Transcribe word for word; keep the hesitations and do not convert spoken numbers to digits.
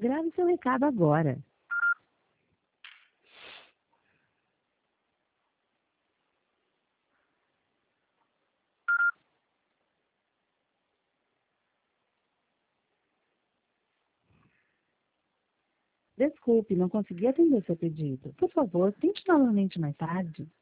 Grave seu recado agora. Desculpe, não consegui atender seu pedido. Por favor, tente novamente mais tarde.